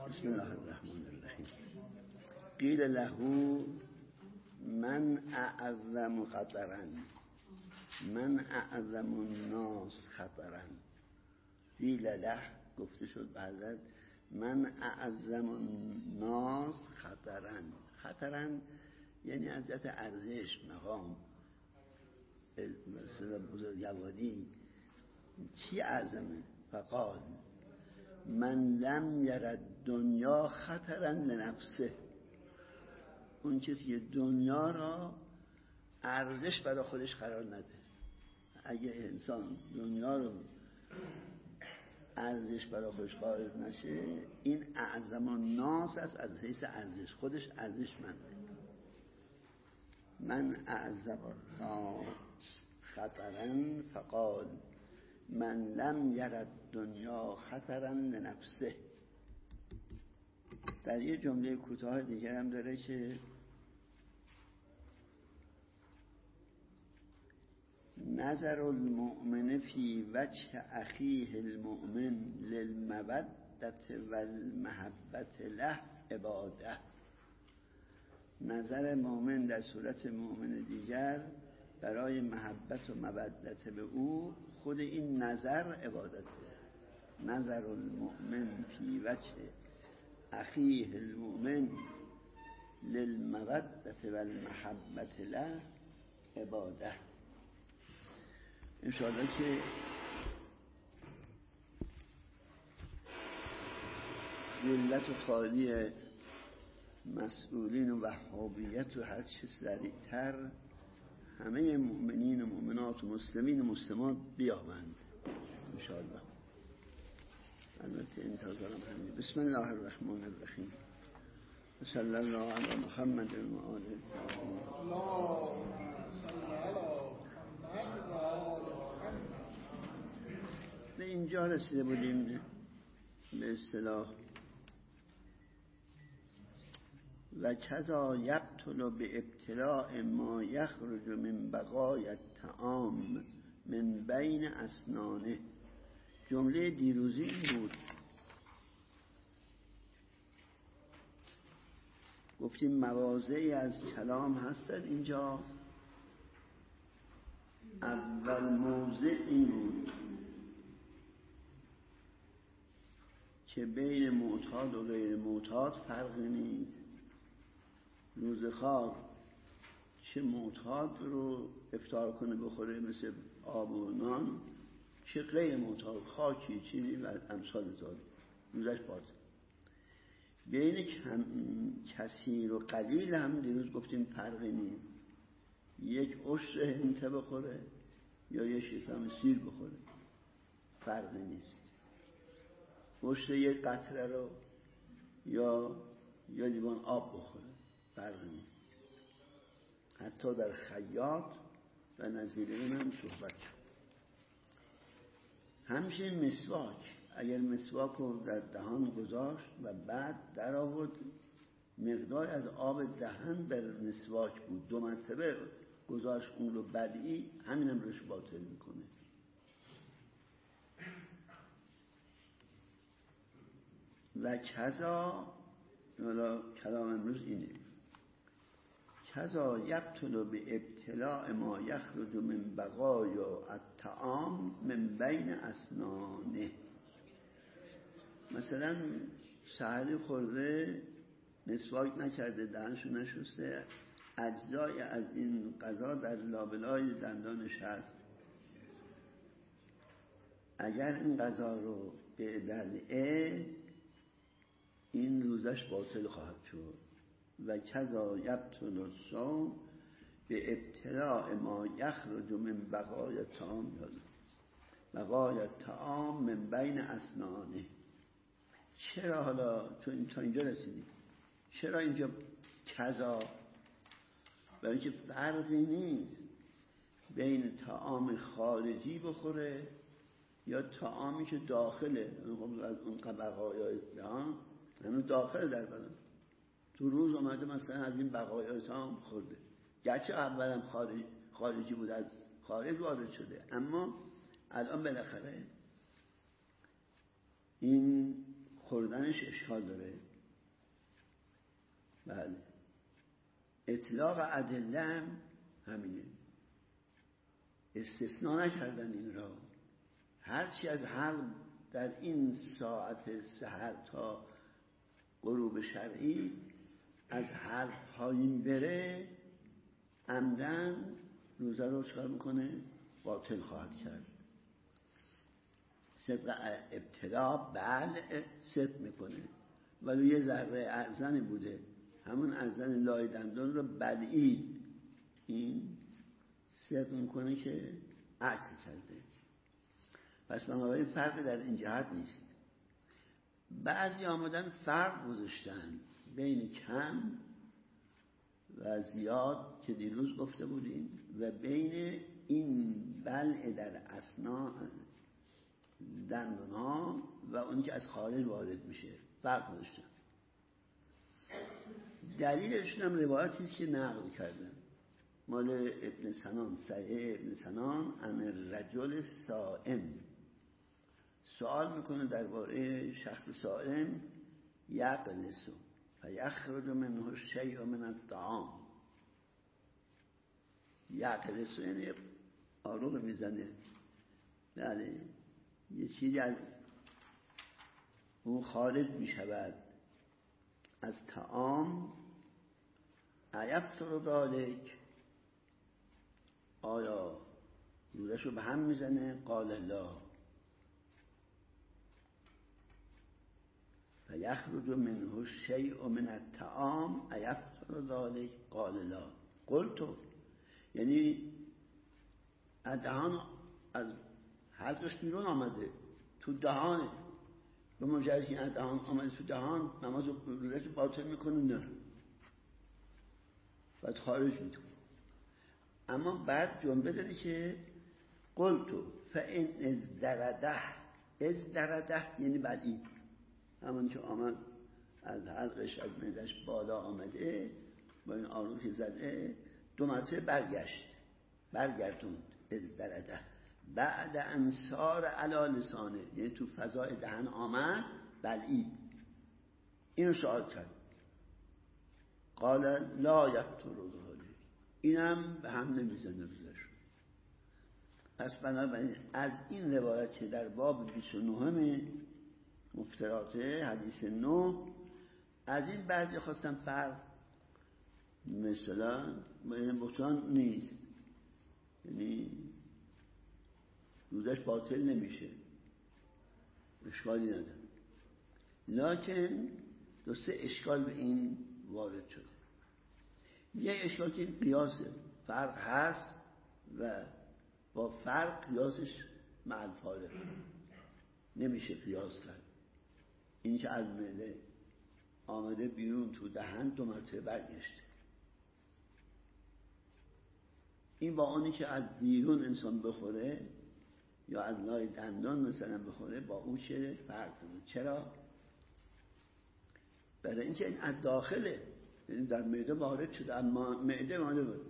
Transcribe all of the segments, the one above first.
بسم الله الرحمن الرحیم. قیل له من اعظم خطرا، من اعظم الناس خطرا. قیل له، گفته شد به حضرت، من اعظم الناس خطرا. خطرا یعنی از جهت ارزش، مقام، بزرگواری. چی اعظمه؟ فقال من لم یرد دنیا خطرا لنفسه. اون کسی که دنیا را ارزش برای خودش قرار نده. اگه انسان دنیا رو ارزش برای خودش قائل نشه، این اعظم الناس است از حیث ارزش، خودش ارزشمنده. من اعظم الناس خطرا فقال من لم یرد دنیا خطرا لنفسه. در یه جمله کوتاه دیگر هم داره که نظر المؤمن فی وجه اخیه المؤمن للمودت والمحبت له عباده. نظر مؤمن در صورت مؤمن دیگر برای محبت و مودت به او، خود این نظر عبادته. نظر المؤمن فی وجه اخیه المؤمن للمودت والمحبت له عباده. انشاءالله که ذلت و خالی مسئولین و وهابیت و هر چه سریعتر همه مؤمنین و مؤمنات و مسلمین و مسلمات بیابند انشاءالله. البته انتظارم همین. بسم الله الرحمن الرحیم. صلی الله علی محمد و آله الطاهرین. اللهم صل علی محمد و آل محمد. به اینجا رسیده بودیم به اصطلاح و کذا یبطل به ابتلاء ما یخرج من بقای الطعام من بین اسنانه. جمله دیروزی این بود، گفتیم مواضعی از کلام هستن اینجا. اول موضع این بود که بین معتاد و غیر معتاد فرقی نیست. روزخوار چه معتاد رو افطار کنه بخوره مثل آب و نان، چه غیر معتاد خاکی چیزی و امثال ذالک روزش باز. بین کثیر و قلیل هم دیروز گفتیم فرقی نیست. یک عشر هنته بخوره یا یک شکم سیر بخوره فرقی نیست. عشر یک قطره رو یا لیوان آب بخوره فرقی نیست. حتی در خیاط و نظیر این هم صحبت شد. همچنین مسواک، اگر مسواک رو در دهان گذاشت و بعد در آورد، مقدار از آب دهن بر مسواک بود، 2 مرتبه گذاشت اون رو بدی، همین هم روش باطل میکنه. و کذا، حالا کلام امروز اینه، کذا یبطل به ابتلاء ما یخرج من بقایا الطعام من بین اسنانه. مثلا سحری خورده، مسواک نکرده، دهنشو نشسته، اجزای از این غذا در لابلای دندانش هست. اگر این غذا رو به بلعه، این روزش باطل خواهد شد. و کذا یبطل الصوم به ابتلاء ما یخرج من بقای الطعام، بقای الطعام من بین اسنانه. چرا حالا چون تا اینجا رسیدیم، چرا اینجا کذا؟ برای که فرقی نیست بین طعام خارجی بخوره یا طعامی که داخله از اون بقایای دهان، همون داخل در بدن. تو روز اومده مثلا از این بقایای طعام خورده، گرچه اولم خارجی بود، از خارج وارد شده، اما الان بالاخره این خوردن آوردنش اشکال داره. بله، اطلاق ادله هم همینه، استثناء نکردن این را. هرچی از حلق در این ساعت سحر تا غروب شرعی از حلق پایین بره عمدن روزه رو چکار میکنه؟ باطل خواهد کرد. صدق ابتدا بله صدق میکنه، ولی یه ذره ارزن بوده، همون ارزن لای دندان رو بلعید، این صدق میکنه که عکس کرده. پس بنابراین فرق در این جهت نیست. بعضی آمدن فرق گذاشتن بین کم و زیاد که دیروز گفته بودیم و بین این بلع در اثناء دندان ها و اون که از خارج وارد میشه فرق گذاشتن. دلیلشون هم روایتی است که نقل کردن مال ابن سنان، صحیح ابن سنان، عن الرجل صائم. سوال میکنه درباره شخص صائم، یقلس فیخرج منه الشیء من الطعام. یقلس یعنی آروغ میزنه، بله، یه چیزی از اون خارج میشود از طعام. ایفتر ذلک، آیا روزشو به هم میزنه؟ قال لا. فیخرج منه الشیء من الطعام ایفتر ذلک قال لا. قلت، یعنی دهان از حلقش بیرون آمده تو دهانه، به مجرد که دهان آمده تو دهان نماز روزش باطل میکنه؟ نه، باید خارج میتونه. اما بعد جمله داری که قلتو فان ازدرده یعنی بعدی همون که آمد از حلقش از معدش بالا آمده با این آروم که زده 2 مرتبه برگردوند. ازدرده بعد انصار علی لسانه، یعنی تو فضای دهن آمد بلعید. اینو سوال کرد. قال لا یفتر ذلک، اینم به هم نمیزنه روزش. پس بنابراین از این روایت که در باب 29 مفترات حدیث 9 از این بعضی خواستم فرق مثلا بطلان نیست، یعنی روزش باطل نمیشه، اشکالی نداره، لکن 2-3 اشکال به این وارد شده. یه اشکال که این قیاسه، فرق هست و با فرق قیاسش مع الفارق نمیشه قیاس کرد. این که از معده آمده بیرون تو دهن 2 مرتبه برگشته، این با اونی که از بیرون انسان بخوره یا از لای دندان مثلا بخوره با او چه فرق کنه؟ چرا؟ برای اینکه این از داخله، یعنی در معده وارد شده، اما معده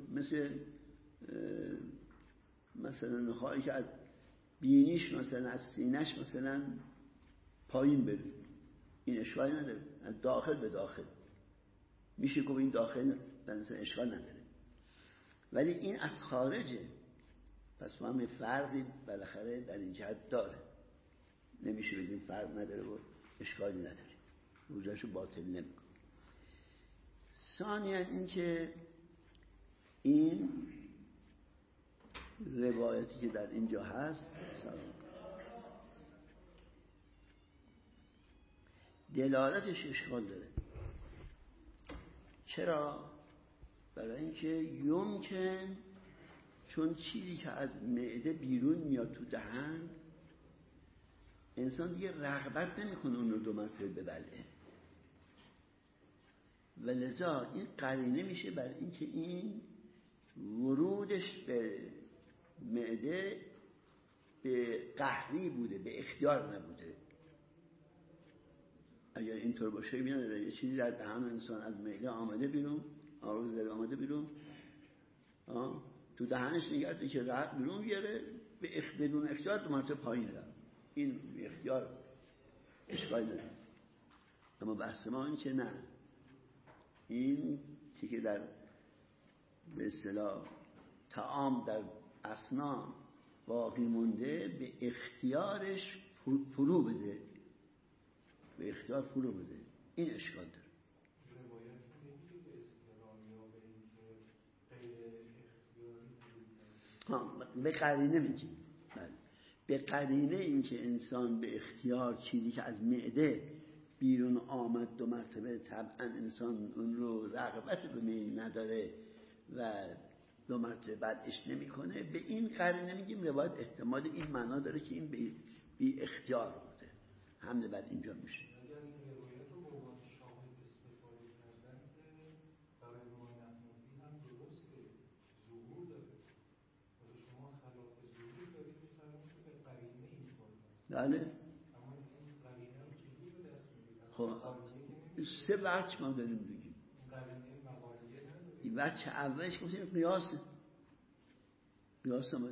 مثلا نخواهی که از بینیش مثلا از سینش مثلا پایین بره، این اشکال نداره، از داخل به داخل میشه که این داخل مثلا اشکال نداره، ولی این از خارجه. پس ما هم فرقی بالاخره در این جهت داره، نمیشه بگیم فرق نداره و اشکالی نداره، روزشو باطل نمیکنه. ثانیاً این که این روایتی که در اینجا هست دلالتش اشکال داره. چرا؟ برای اینکه یمکن چون چیزی که از معده بیرون میاد تو دهن انسان دیگه رغبت نمیکنه اون رو 2 مرتبه ببلعه و لذا این قرینه میشه بر اینکه این ورودش به معده به قهری بوده، به اختیار نبوده. اگر اینطور باشه میاد یه چیزی در دهن انسان از معده آمده بیرون، آروز زده آمده بیرون، تو دهنش نگرده که راحت بیرون بیاره، بدون اختیار 2 مرتبه پایین رفت، این به اختیار اشکال نداره. اما بحث ما این که نه، این چی که در به اصطلاح طعام در اسنان باقی مونده به اختیارش فرو بده، به اختیار فرو بده. این اشکال داره. روایت نمیگه به استقرار یا به اینکه غیر اختیاری به قرینه میگیم. بله. به قرینه این که انسان به اختیار چیزی که از معده بیرون آمد 2 مرتبه طبعا انسان اون رو رغبت به میل نداره و 2 مرتبه بعدش نمیکنه، به این قرینه میگیم روایت احتمال این معنا داره که این بی اختیار بوده. حمله بر اینجا میشه. اگر این روایت رو به عنوان شاهد استفاده کردن که برای ما نحنفی هم درسته، ظهور داره. ولی شما خلاف ظهور دارید که فرمود که به قرینه اینطور هست. بله. اما این قرینه رو چجوری به دست می‌گیرید؟ خب 3 وجه ما داریم بگیم. این قرینه مقالیه نداره. این وجه اولش گفتیم قیاسه. قیاس هم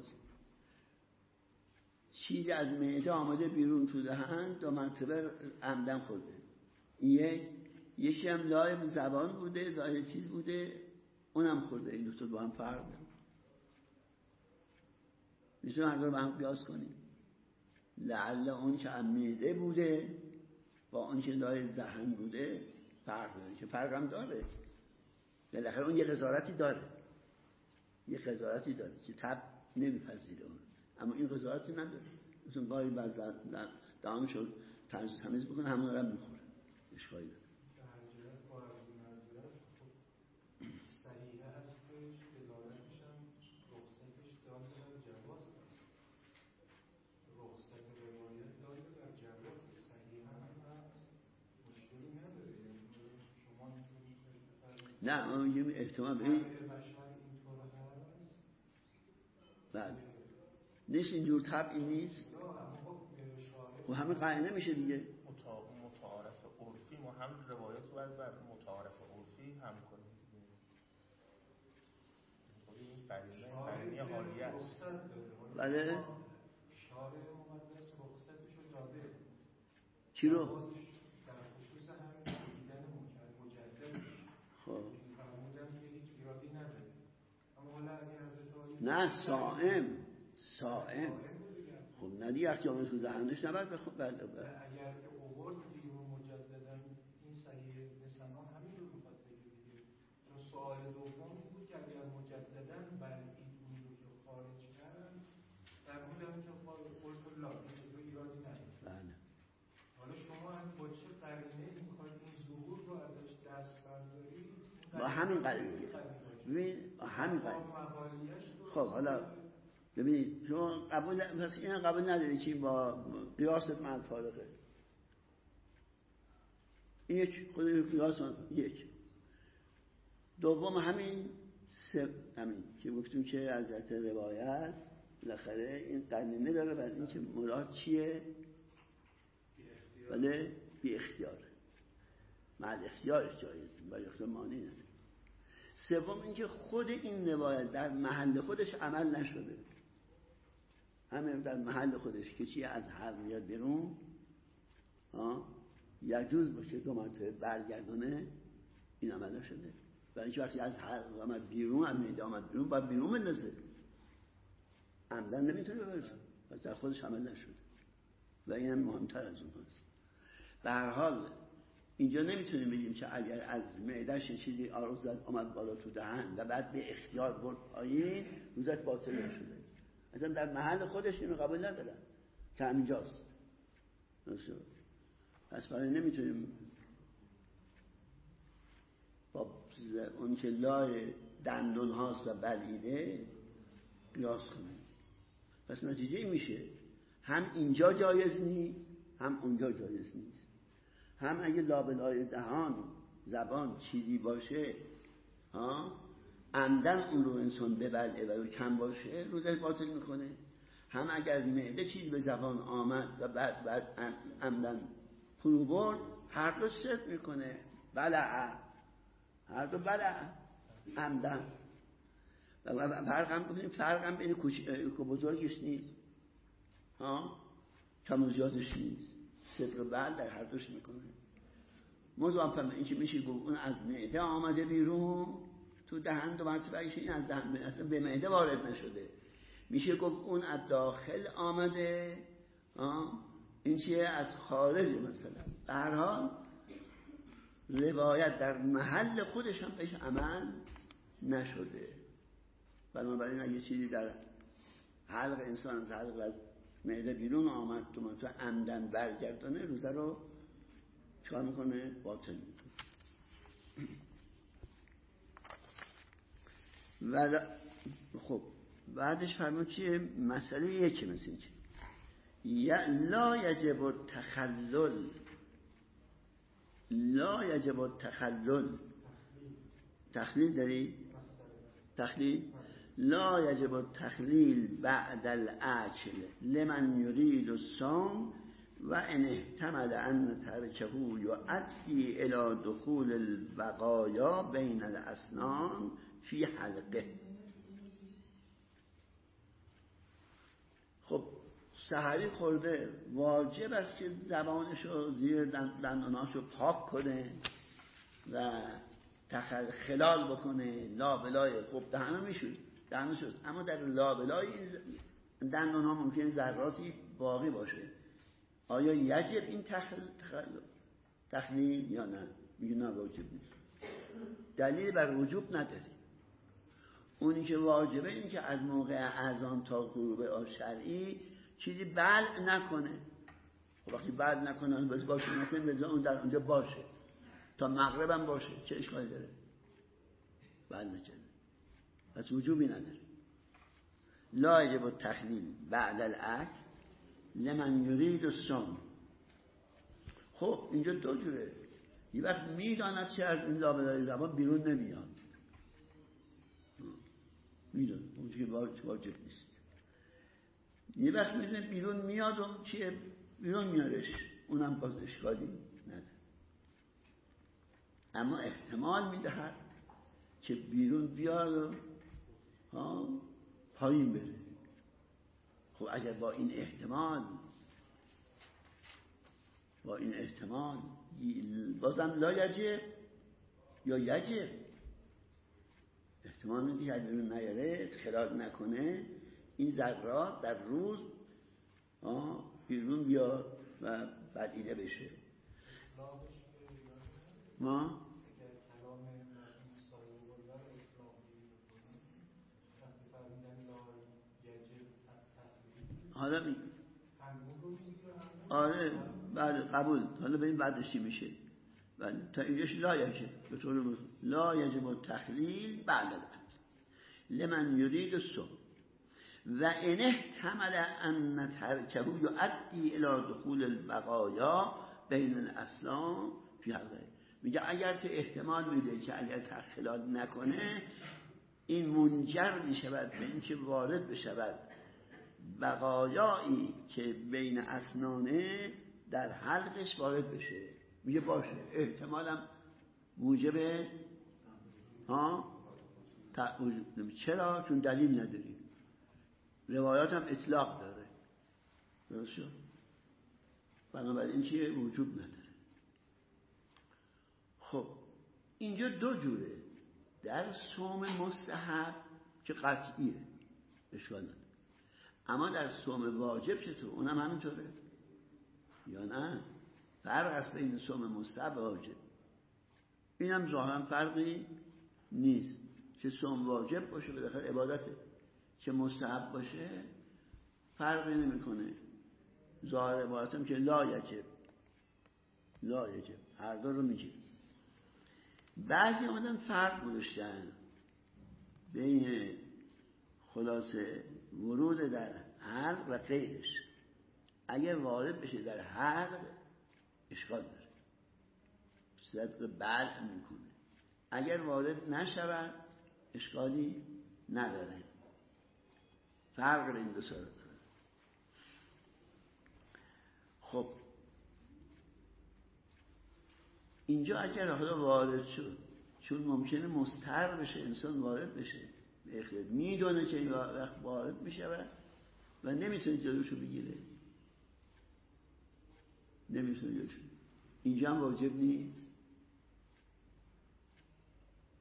چیزی از معده آمده بیرون تو دهن 2 مرتبه عمدن خورده. یکی هم لای زبان بوده، لای چیز بوده، اونم خورده. این دو تا با هم فرق داره. میتونیم هر دو رو با هم قیاس کنیم. لعل اون که معده بوده با اون که لای دهن بوده فرق داره، که فرق هم داره. بالاخره اون یه قضاوتی داره. یه قضاوتی داره که تب نمیپذیره اون. اما این قضاوتی نداره. مثلا گاهی بعض دهانشو تمیز بکنه همون رو هم میخوره. اشکالی نداره. به هر جهت با عرض معذرت خب صحیحه هستش، دلالتش هم رخصتش داده بر جواز هست. رخصت روایت داده بر جواز صحیحه هم هست، مشکلی نداره. یعنی شما اینطوری بفرمایید. نه ما میگیم احتمال این بشر اینطور هست. بله نیست، اینجور طبعی نیست. و همه قرینه میشه دیگه. متعارف عرفی ما هم روایت رو باید بر متعارف عرفی هم کنیم. این قرینه حالیه است. بله. شارع مقدس رخصتش رو داده. چی رو؟ در خصوص همین دیدن مجدد. خب فرمودن که هیچ ایرادی نداره. اما حالا اگه حضرت نه صائم خب ندی اختیار تو دهنش نبرد بخون. بله اگر که اوورد بیرون مجددا این صحیح نسنا همین رو میخواد بگه دیگه. چون سوال دوم بود که اگر مجددا بلعید اون رو که خارج کردن فرمودن که قلت الله این ایرادی نداره. بله. حالا شما هم با چه قرینه میخواید این ظهور رو ازش دست بردارید؟ با همین قرینه. ببین همین قرینه. خب حالا ببینید شما قبول پس این قبول نداری که با قیاست مع الفارقه. این یک خود قیاس یک. دوم همین همین که گفتیم که از روایت بالاخره این قرینه داره بر این که مراد چیه؟ بله بی اختیار. مع الاختیارش جایز با اختیار مانعی نداره. سوم اینکه خود این روایت در محل خودش عمل نشده. همین در محل خودش که چی از حلق میاد بیرون یجوز باشه 2 مرتبه برگردونه، این عمل نشده. و اینکه وقتی از حلق آمد بیرون، از معده آمد بیرون باید بیرون بندازه. عملا نمیتونه ببرشه. پس در خودش عمل نشده. و این هم مهمتر از اون هست. به هر حال اینجا نمیتونیم بگیم که اگر از معدهش چیزی آرز زد آمد بالا تو دهن و بعد به اختیار برد پایین روزت باطل نشده. اصلا در محل خودش اینو قبول ندارن که همینجاست. پس برای نمیتونیم با اون که لای دندون هاست و بلعیده قیاس کنیم. پس نتیجه میشه هم اینجا جایز نیست هم اونجا جایز نیست. هم اگه لابلای دهان زبان چیزی باشه عمدن اون رو انسان ببلعه و کم باشه روزش باطل میکنه. هم اگر از معده چیزی به زبان آمد و بعد عمدن فرو برد هر دو صدق میکنه. بلعه هر دو بلعه عمدن. فرق هم بین کوچک و بزرگش نیست، کم و زیادش نیست. صدق بل در هر دوش میکنه. مضافم این که میشه گفت اون از معده آمده بیرون تو دهن، دو مرتبه این از دهن اصلا به معده وارد نشده، میشه گفت اون از داخل آمده، این چیه از خارج. مثلا به هر حال روایت در محل خودش هم بهش عمل نشده. بنابراین اگه چیزی در حلق انسان از حلق از معده بیرون آمد تو عمدن برگردانه، روزه رو چکار میکنه؟ باطل میکنه. و خب بعدش فرمود چیه؟ مسئله یکی مثل این لا یجب التخلل، لا یجب التخلل. تخلیل داری؟ تخلیل لا یجب التخلیل بعد الاکل لمن یرید الصوم و ان احتمل ان ترکه یؤدی الى دخول البقایا بین الاسنان فی حلقه. خب سحری خورده، واجب است که زبانشو زیر دنداناشو پاک کنه و خلال بکنه، لابلای. خب دهنو میشود، دهنو شد، اما در لابلای دندان ها ممکنه ذراتی باقی باشه. آیا یجب این تخلیل یا نه؟ میگه نه واجب نیست. دلیل بر وجوب نداره. اونی که واجبه اینی که از موقع اذان تا غروب شرعی چیزی بلع نکنه. خب وقتی بلع نکنه بس باشه، مثلا بذار اون در اونجا باشه تا مغرب هم باشه، چه اشکالی داره؟ بلع نکنه، پس وجوبی نداره. لا یجب التخلیل بعد الاکل لمن یرید الصوم. خب اینجا دو جوره. یه وقت میداند چه از این لابلای زبان بیرون نمیاد، میدونه اون که واجب نیست. یه وقت میدونه بیرون میاد و چیه بیرون میارش، اونم باز اشکالی نداره. اما احتمال میدهد که بیرون بیاد و پایین بره. خب اگر با این احتمال بازم لا یجب یا یجب، احتمال میدی که بیرون نیاره، خلال نکنه، این ذرات در روز بیرون بیاد و بدیده بشه. ما حالا آره بله قبول. حالا ببین بعدش چی میشه. بله تا اینجاش لا یجب، به طور لا یجب التخلیل بعد الاکل لمن یرید الصوم و ان احتمل ان ترکه یؤدی الى دخول البقایا بین الاسنان فی حلقه. میگه اگر که احتمال میده که اگر تخلال نکنه این منجر میشود به اینکه وارد بشود بقایایی که بین اسنانه در حلقش وارد بشه. میگه باشه احتمالم موجب چرا؟ چون دلیل نداریم، روایات هم اطلاق داره، درست شد؟ بنابراین چیه؟ وجوب نداره. خب اینجا دو جوره. در صوم مستحب که قطعیه اشکال نداره، اما در صوم واجب چطور؟ اونم همینطوره یا نه؟ فرق است بین صوم مستحب و واجب. اینم ظاهرا فرقی نیست، چه صوم واجب باشه بالاخره عبادته، چه مستحب باشه فرقی نمیکنه. ظاهر عبادتم که لا یجب هر دو رو میگه. بعضی آمدن فرق گذاشتن بین خلاصه ورود در حلق و غیرش. اگر وارد بشه در حلق اشکال داره، صدق بلع میکنه. اگر وارد نشود اشکالی نداره. فرق این دو سر. خب اینجا اگر حالا وارد شد، چون ممکنه مضطر بشه انسان وارد بشه، میدونه که این وقت وارد میشه و نمیتونه جلوشو بگیره، اینجا هم واجب نیست.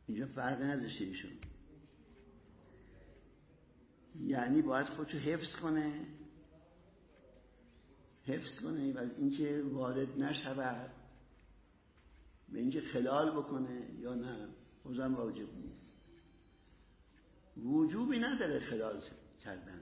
اینجا فرق نداشته ایشون، یعنی باید خودشو حفظ کنه و اینکه وارد نشود به اینکه خلال بکنه یا نه بازم واجب نیست، وجوبی نداره خلال کردن.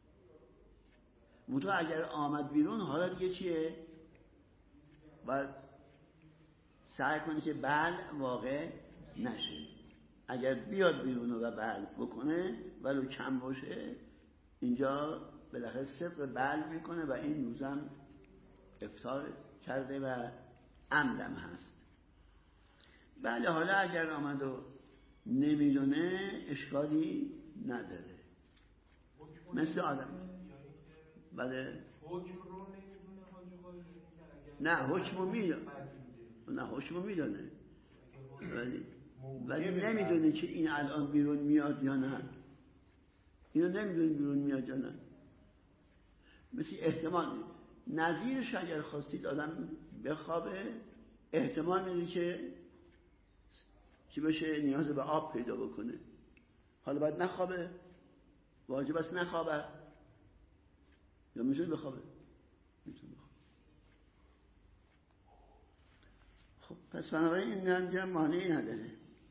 منتها اگر آمد بیرون حالا دیگه چیه؟ باید سعی کنه که بل واقع نشه. اگر بیاد بیرون و بل بکنه ولو کم باشه اینجا بالاخره صدق بل میکنه و این روزم افطار کرده و عمدم هست. بله حالا اگر آمد و نمیدونه اشکالی نداره، مثل آدم. بله نه حکمو میدونه ولی نمیدونه که این الان بیرون میاد یا نه. اینو نمیدونه بیرون میاد یا نه. مثل احتمال نظیرش اگر خواستید آدم بخوابه احتمال میده که چی بشه؟ نیاز به آب پیدا بکنه. حالا باید نخوابه، واجب است نخوابه یا میتونه بخوابه؟ میتونه بخوابه. خب پس بنابراین این هم مانعی نداره.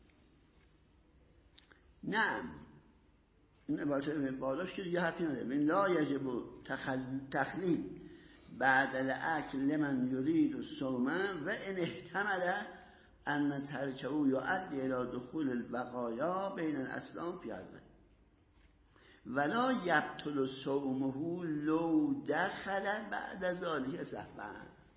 نعم این عبارت بالاش که دیگه حرفی نداره. من لا یجب تخلیل بعد الاکل لمن یرید الصوم و ان احتمل ان ترکه یؤدی الى دخول البقایا بین الاسلام فی اربع ولا یبطل صومه لو دخل بعد ذلك سهوا.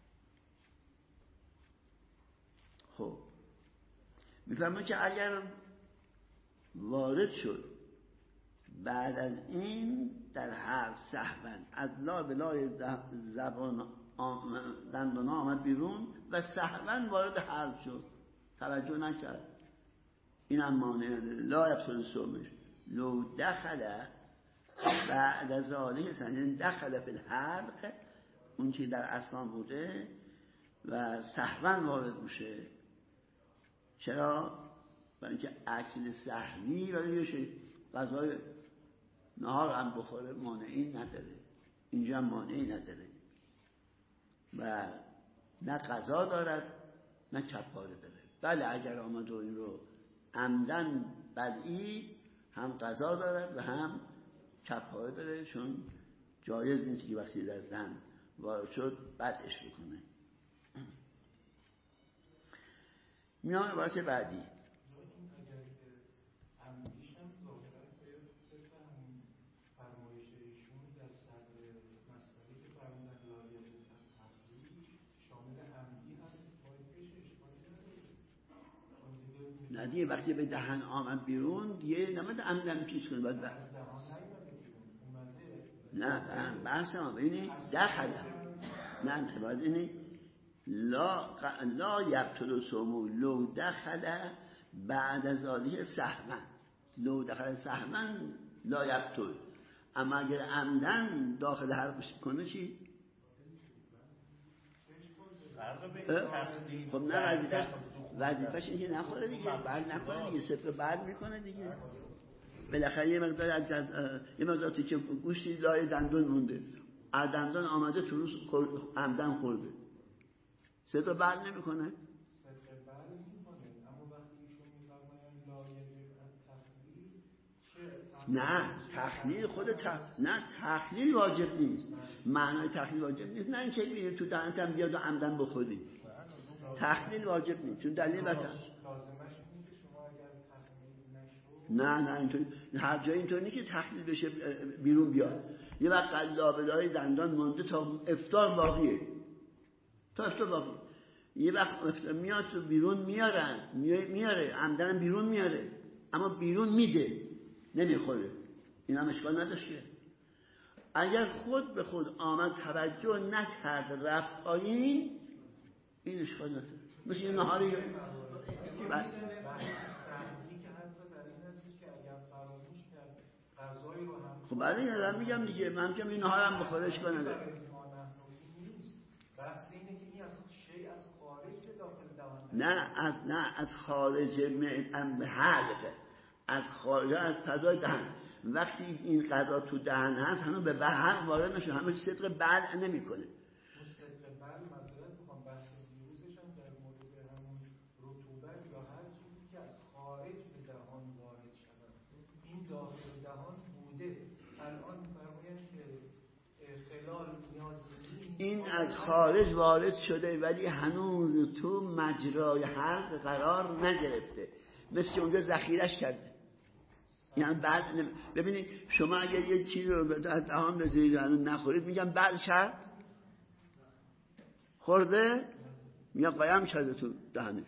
خب میفهمه که اگر وارد شد بعد از این در هر سهوا از لا بلای زبان دندان آمد بیرون و سهوا وارد حلق شد توجه نکرد، این هم مانع نداره. لا یبطل صومش لو دخل بعد از ذالک سهوا، دخل فی الحلق اون که در اسنان بوده و سهوا وارد میشه. چرا؟ برای اینکه اکل سهوی ولی یه غذای نهار هم بخوره مانعی نداره. اینجا مانعی نداره و نه قضا دارد نه کفاره داره. بله اگر آمد و این رو عمدن بلعید هم قضا دارد و هم کفاره داره، چون جایز نیست که وقتی در دم وارد شد بلعش بکنه. میان عبارت بعدی نه دیگه وقتی به دهن آمد بیرون دیگه نمید عمدن پیش کنه باید نه بحث ما بینی دخله نه انتباد اینی لا یبطل صومه لو دخل بعد از ذلک سهوا. لو دخل سهوا لا یبطل، اما اگر عمدن داخل حلق کنه چی؟ خب نه وظیفه‌ش اینه که نخوره دیگه، بعد نخوره دیگه، صفر بعد میکنه دیگه. بالاخره یه مقدار تیکه گوشتی لای دندون مونده، از دندون آمده تو روز عمدن خورده، صفر بعد نمیکنه. نه تخلیل نه تخلیل واجب نیست. معنای تخلیل واجب نیست نه اینکه بیری تو دهنت هم بیاد و عمدن بخوری. تخلیل واجب نیست چون دلیل بتا نه اینطوری هر جایی اینطوری نیست که تخلیل بشه بیرون بیاد. یه وقت لابلای دندان مونده تا افطار باقیه، یه وقت میاد تو بیرون میاره عمدن بیرون میاره، اما بیرون میده نمیخوره، این هم اشکال نداشته. اگر خود به خود آمد توجه نکرد رفت پایین این اشکال نداره. مثل این نهاری خب برای این آدم میگم دیگه، من میگم این نهار هم بخوره اشکال نداره. بحث اینه که این اصلا شیء از خارج به داخل نه از خارج حلق، از خارج از فضای دهن. وقتی این غذا تو دهن هست هنوز به حلق وارد نشده، همه صدق بلع نمیکنه. صدق بلع معذرت میخوام، بحث دیروزش هم در مورد همون رطوبت یا هر چیزی که از خارج به دهان وارد شود، این داخل دهان بوده، الان فرمایند که خلال نیاز این از خارج وارد شده ولی هنوز تو مجرای حلق قرار نگرفته، مثل که اونجا ذخیرش کرده. یعنی بعد ببینید شما اگر یه چیز رو در دهان بذارید نخورید میگم بعد شد خورده میگم قایم شده تو دهنش.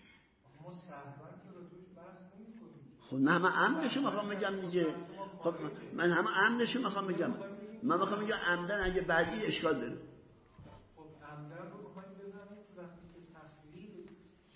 خب نه من عمدشو میخوام بگم دیگه. خب من هم عمدشو میخوام بگم، من میخوام بگم عمدن اگه بعدی اشکال داره. خب عمدن رو بخوایم بزنیم وقتی که تخلیل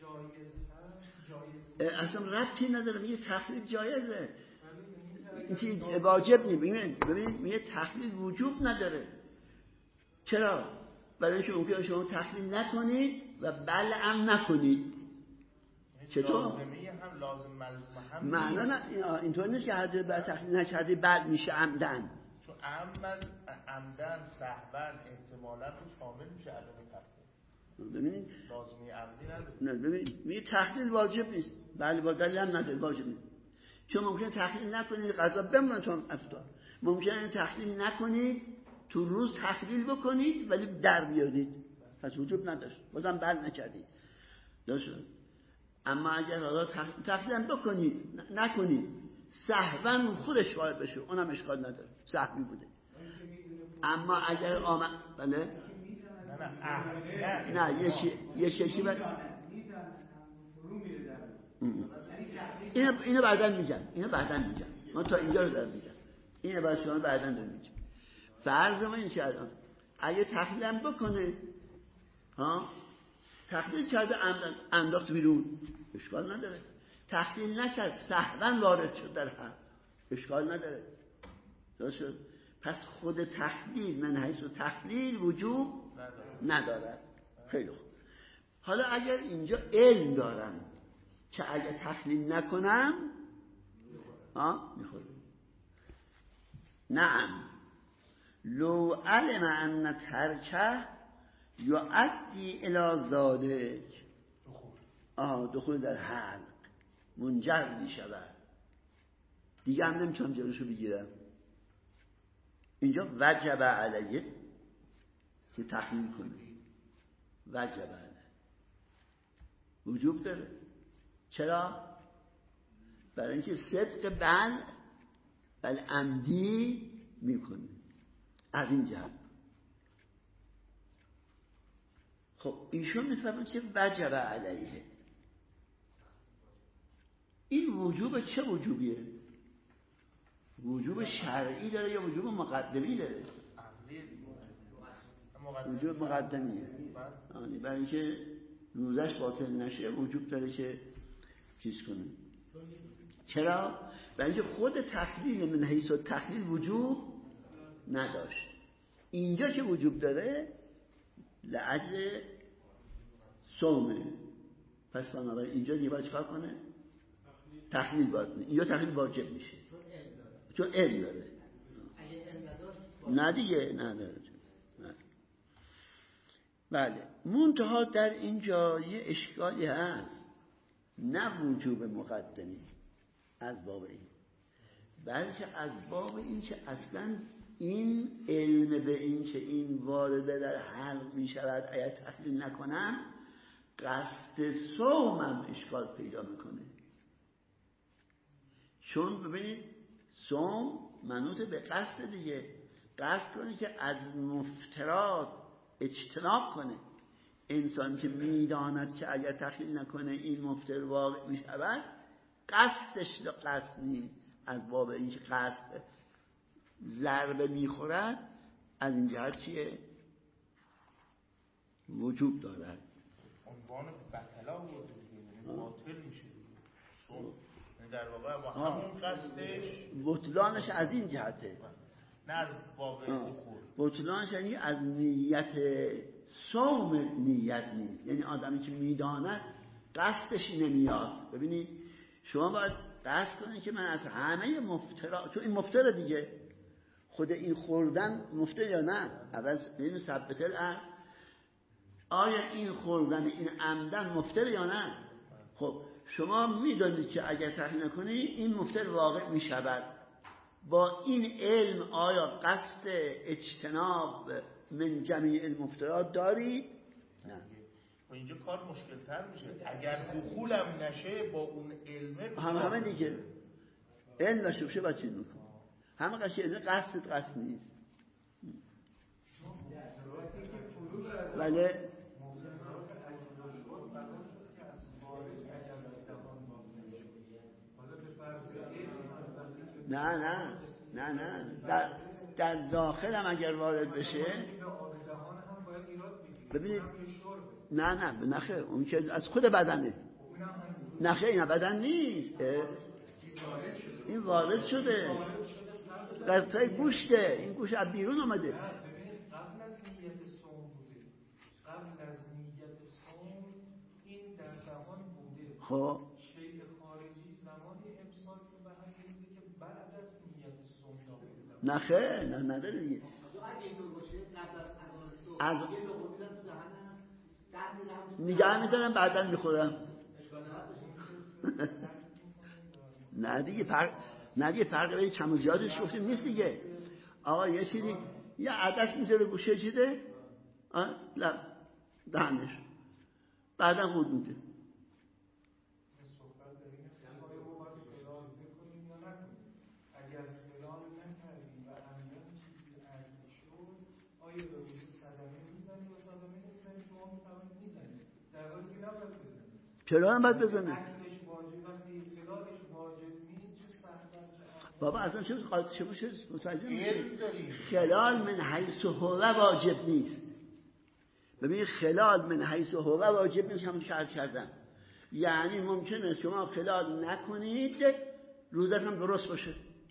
جایز هست، اصلا ربطی نداره، میگه تخلیل جایزه، این واجب نیست. ببینید میگه تخلیل وجوب نداره. چرا؟ برای اینکه ممکنه شما تخلیل نکنید و بلعم نکنید. چطور؟ لازمه هم لازم ملزوم هم معنا نه اینطور نیست که حد بعد تخلیل نکردی بعد میشه عمدن. چون عمدن سهوا احتمالاً رو شامل میشه عدم تخلیل. ببینید لازمه عمدی نداره. نه ببینید میگه تخلیل واجب نیست، بله با دلیل هم نداره واجب نیست. چون ممکنه تخلیل نکنید غذا بمونه چون افطار، ممکنه تخلیل نکنید تو روز تخلیل بکنید ولی در بیارید، پس وجوب نداشت، بازم بل نکردید درست. اما اگر حالا تخلیل هم بکنید نکنید سهوا خودش وارد بشه اونم اشکال نداره، سهوی بوده. اما اگر بله نه یه شیشی اینو بعداً میگم من تا اینجا رو دارم میگم، اینو برای شما بعداً دارم میگم. فرض ما این الان اگه تخلیل هم بکنه تخلیل کرده انداخت بیرون اشکال نداره، تخلیل نکرد سهوا وارد شد در هم اشکال نداره درست شد. پس خود تخلیل من حیث تخلیل وجوب نداره. خیلی خوب. حالا اگر اینجا علم دارم که اگر تخلیل نکنم میخورم. نعم لو علم ان ترکه یؤدی الی ذلک دخول در حلق منجر می شود، دیگه هم نمیتونم جلوشو بگیرم. اینجا وجب علیه که تخلیل کنی، وجب علیه وجوب داره. چرا؟ برای اینکه صدق بل عمدی میکنه از این جهت. خب ایشون میفرماید که وجب علیه، این وجوب چه وجوبیه؟ وجوب شرعی داره یا وجوب مقدمی داره؟ وجوب مقدمیه، برای اینکه روزش باطل نشه وجوب داره که چیز کنه. چرا؟ برای اینکه خود تخلیل من حیث تخلیل وجوب نداشت، اینجا که وجوب داره لعجل صومه، پس بنابراین اینجا دیگه باید چکار کنه؟ تخلیل باید کنه. اینجا تخلیل واجب میشه چون علم داره. نه دیگه نه. بله منتها در اینجا یه اشکالی هست، نه وجوب مقدمی از باب این، بلکه از باب این که اصلا این علم به این که این وارده در حلق می شود اگر تخلیل نکنم قصد صومم اشکال پیدا میکنه. چون ببینید صوم منوط به قصد دیگه، قصد کنه که از مفترات اجتناب کنه. انسان که میداند که اگر تخلیل نکنه این مفتر واقع می شود قصدش قصد نیست، از باب این که قصد ضربه میخورد از این جهت چیه؟ وجوب دارد. عنوان بطلا وجود باطل میشه در واقع با همون قصدش بطلانش از این جهته، نه از باب بطلانش یعنی از نیت صوم نیت نیست. یعنی آدمی که میداند قصدش نمیاد. ببینید شما باید قصد کنید که من از همه مفترا، تو این مفترا دیگه، خود این خوردن مفتر یا نه؟ اول ببینید ثبت الاصل، آیا این خوردن این عمدن مفتر یا نه؟ خب شما میدونید که اگر تحقیق نکنی این مفتر واقع میشود. با این علم آیا قصد اجتناب من جمیع المفترات دارید؟ نه. و اینجا کار مشکل تر میشه. اگر دخولم نشه با اون علمه همه دیگه علم نشه بشه باید چیز میکنه. همه قشی علم قصد نیست. ولی نه در داخل هم اگر وارد بشه ببینید نه خیر، اون که از خود بدنه. نه خیر، این بدن نیست، این وارد شده قطعه گوشته، این گوش از بیرون آمده. قبل از نیت صوم بوده، قبل از نیت صوم این در دهان بوده. خب شیء خارجی زمانی امسال به هم میزه که بعد از نیت صوم داخل. نه خیر، نه نداره دیگه. اگه اینطور باشه قبل از اذان صبح یه لقمه میذارم تو دهنم، نگه میدارم بعدا میخورم. نه دیگه فرق بین کم و زیادش گفتیم نیست دیگه. آقا یه چیزی یه عدس میذاره گوشه چیده دهنش بعدا خود میده. اگر خلال نکردیم و عمدن چیزی عرض شد، آیا به وجود صدمه میزنی و صدمه نمیزنی؟ شما میتوانید میزنید در حالی که نباید بزنید. چرا هم باید بزنه؟ اکلش واجب، وقتی خلالش واجب نیست چه سخت‌تر چه بابا اصلا چه قاطی باشه متوجه میشید؟ خلال من حیث هو واجب نیست. ببین خلال من حیث هو واجب نیست، همون که عرض کردم. یعنی ممکنه شما خلال نکنید روزت هم درست باشه،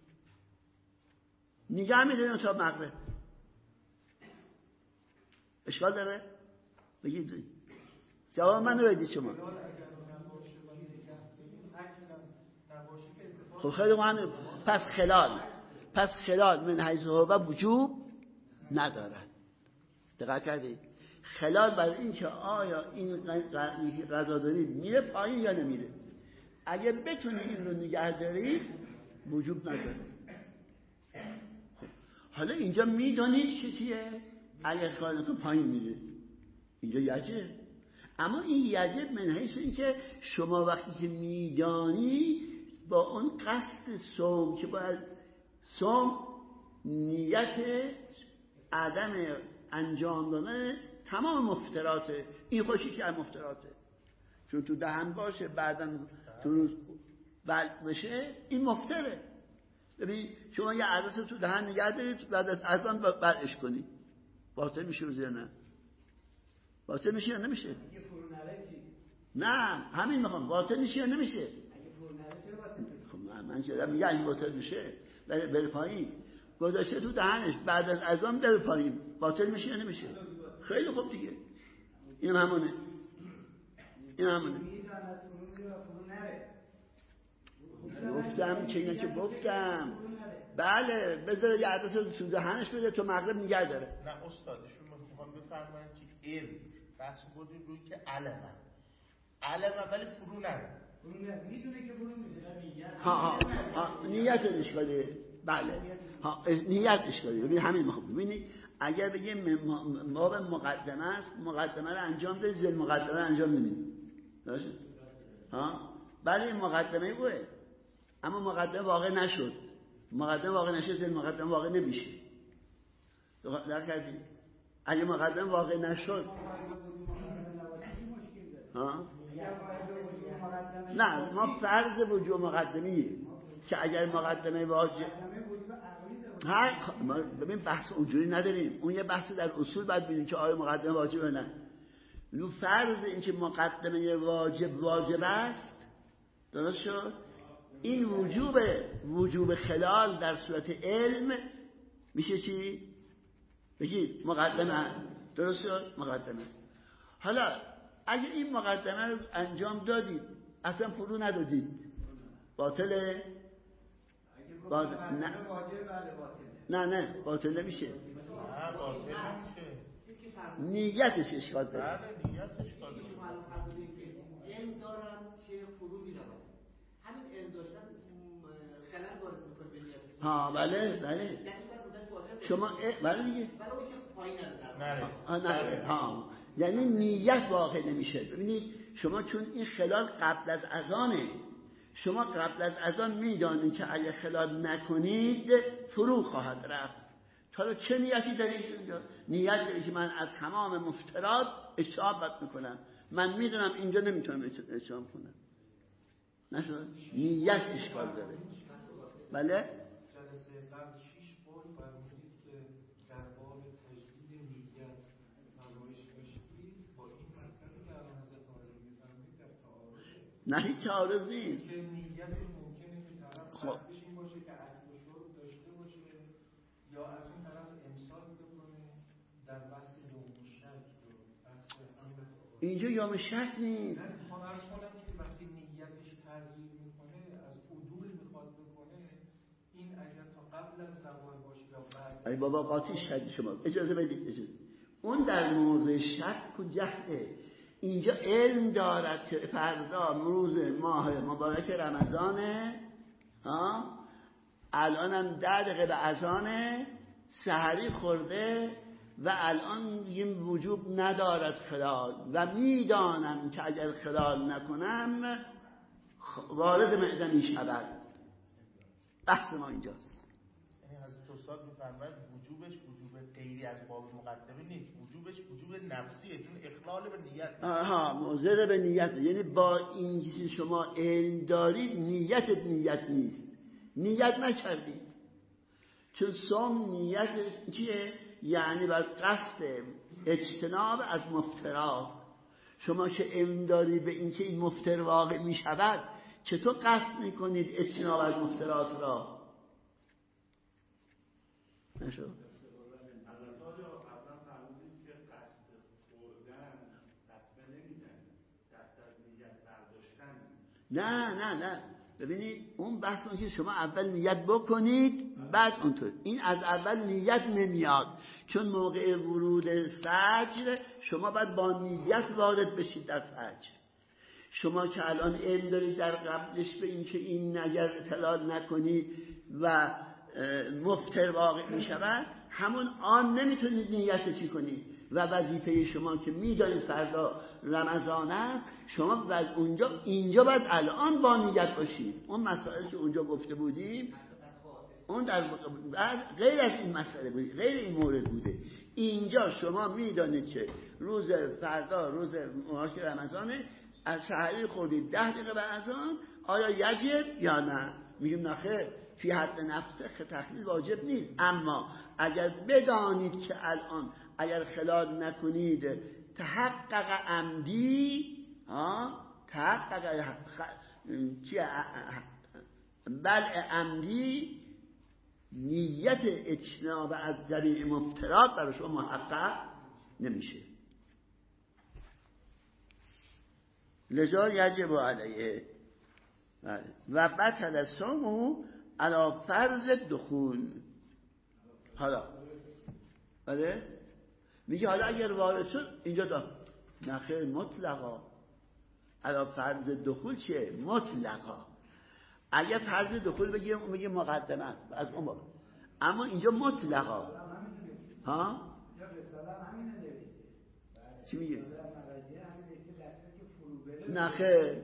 نگه میدونید تا مغرب. اشکال داره؟ بگید جواب من رو بدید شما. خب خیلی مهمه. پس خلال من حیث هو وجوب ندارد. دقت کردید؟ خلال برای این که آیا این غذاداری میره پایین یا نمیره. اگه بتونی این رو نگه دارید وجوب نداره. خب حالا اینجا میدونید که چیه؟ اگه خلال نکنه پایین میره، اینجا یجب. اما این یجب من حیث این که شما وقتی که میدانی با اون قصد صوم که باید صوم نیت عدم انجام دادن تمام مفتراته، این خوشی که از مفتراته، چون تو دهن باشه بعداً تو روز بلع بشه این مفتره. ببین شما یه عدس تو دهن نگه دارید بعد از اذان بلعش کنید، باطل میشه روز یا نه؟ باطل میشه یا نمیشه؟ اگه فرو نره چی؟ نه همین میخوام، باطل میشه یا نمیشه؟ اگه فرو نره چرا باطل میشه؟ خب من چرا میگم این باطل میشه؟ بره پایین، گذاشته تو دهنش بعد از اذان بره پایین، باطل میشه یا نمیشه؟ خیلی خوب دیگه، این همونه. گفتم که اینه که گفتم بله بذاره یه عدس رو تو دهنش بده تو مغرب نگه داره. نه استادشون میخوام بفرمایید که علم بحث بودیم روی که علمه ولی فرو نره. میدونه که فرو میشه. ها نیت اشکاله. بله نیت اشکاله. ببین همین میخوام ببینید اگر بگیم ما به مقدمه است، مقدمه رو انجام ده، زل مقدمه رو انجام نمیدیم. درسته؟ بله این مقدمه بوده اما مقدمه واقع نشد. مقدمه واقع نشه زل مقدمه واقع نمیشه. در کردی؟ اگه مقدمه واقع نشد نه ما فرض وجوب مقدمیه که اگر مقدمه واجب ببین بحث اونجوری نداریم، اون یه بحث در اصول باید ببینیم که آیا مقدمه واجبه نه. لو فرض این که مقدمه واجب است، درست شد؟ این وجوب خلال در صورت علم میشه چی؟ بگید مقدمه درسته؟ مقدمه. حالا اگه این مقدمه رو انجام دادید اصلا فرو ندادید باطله؟ نه باطل نمیشه. نیتش اشکال داره. علم دارم که فرو میرم، همین علم داشتن خلل وارد میکنه به نیت. ها بله شما بله دیگه نره ها، یعنی نیت واقع نمیشه. ببینید شما چون این خلال قبل از اذانه، شما قبل از اذان میدانید که اگه خلال نکنید فرو خواهد رفت. حالا چه نیتی دارید اینجا؟ نیت دارید که من از تمام مفترات اجتناب میکنم، من میدونم اینجا نمیتونم اجتناب کنم. نشد؟ نیت اشکال داره. بله؟ جلسه قبل 6 بار فرمودید که در باب تجدید نیت نمایش کشید با این مطلبی که الان حضرت عالی میفرمایید در تعارضه. نه هیچ تعارض نیست. که نیتش ممکنه که طرف قصدش این باشه که اکل و شرب داشته باشه یا از اون طرف امسال بکنه در بحث یوم شک و بحث امر. اینجا یوم شک نیست. من میخوام عرض کنم که وقتی نیتش تغییر میکنه از عدول میخواد بکنه، این اگر تا قبل از زوال باشه یا بعد. ای بابا قاطیش کردی شما. اجازه بدید اجازه. اون در مورد شک و جهله. اینجا علم دارد که فردا روز ماه مبارک رمضانه، الانم 10 دقیقه به اذانه، سحری خورده و الان این وجوب ندارد خلال و میدانم که اگر خلال نکنم وارد معده می شود. بحث ما اینجاست. یعنی حضرت استاد میفرماید وجوبش وجوب غیری از باب مقدمه نیست، وجوبش وجوب نفسیه، چون اخلال به نیت. موزر به نیت، یعنی با این که شما علم دارید نیت نیست، نیت نکردید. چون صوم نیتش چیه؟ یعنی باید قصد اجتناب از مفترات. شما که علم داری به این که این مفتر واقع می شود، چطور قصد میکنید اجتناب از مفترات را؟ نشو؟ نه ببینید اون بحث میشه شما اول نیت بکنید بعد اونطور. این از اول نیت نمیاد، چون موقع ورود فجر شما باید با نیت وارد بشید در فجر. شما که الان علم دارید در قبلش به این که این اگر اطلاع نکنید و مفتر واقع می شود، همون آن نمیتونید نیت چی کنید. و وظیفه شما که میدانید فردا رمضان است، شما اینجا باید الان با نیت باشید. اون مسائل که اونجا گفته بودیم اون در بعد غیر از این مسئله بود، غیر این مورد بوده. اینجا شما میدانید که روز فردا روز مبارک رمضانه، از سحری خوردید 10 دقیقه به اذان، آیا یجب یا نه؟ میگیم نخیر، فی حد نفسه تخلیل واجب نیست. اما اگر بدانید که الان اگر خلال نکنید تحقق عمدی بلع عمدی، نیت اجتناب از ذریع مفترات برای شما محقق نمیشه. لذا یجب علیه و بطل صومه علی فرض دخول. حالا بله میگه حالا اگر وارد شد اینجا دار نخیر مطلقا. علی فرض دخول چیه؟ مطلقا. اگر فرض دخول بگیم اون میگه مقدمه است از اون بابا، اما اینجا مطلقا. ها چی میگه؟ نخیر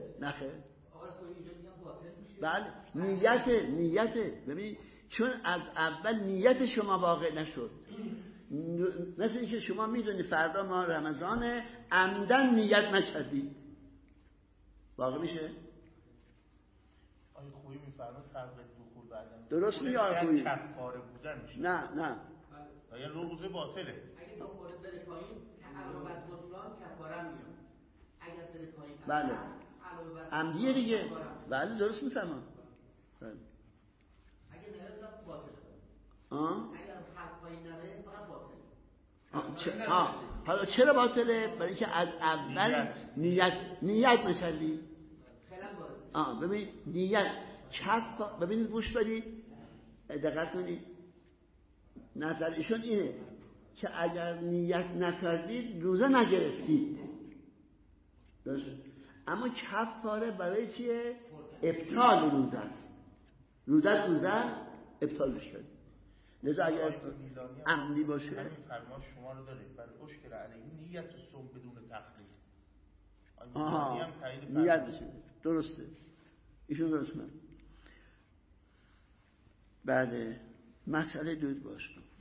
بله نیته. ببین چون از اول نیت شما واقع نشد. مثل اینکه شما میدونی فردا ما رمضانه، عمدن نیت نکردید، واقع میشه؟ آیا خویی میفرماید فرق دخول بعدن درست میاد خویی کفاره بودن میشه؟ نه یعنی روزه باطله. اگه دخول بره پایین که علاوه بر بطلان کفاره میاد. اگر بره پایین بله عمدیه دیگه. بله درست میفهمم. بله اگه نره باطله. اگر حرف پایین نره فقط باطله. حالا چرا باطله؟ برای اینکه از اول نیت نکردی. ببین نیت کف، ببینید گوش بدید دقت کنید، نظر ایشون اینه که اگر نیت نکردید روزه نگرفتید، درسته؟ اما کفاره برای چیه؟ ابطال روزه است. روزه ابطالش کرد. لذا اگر عمدی باشه همین فرماش شما رو داره برای اشکل علیه نیت صوم بدون تخلیق. نیت بشه. درسته، ایشون درست من. بله مسئله دود باش کن.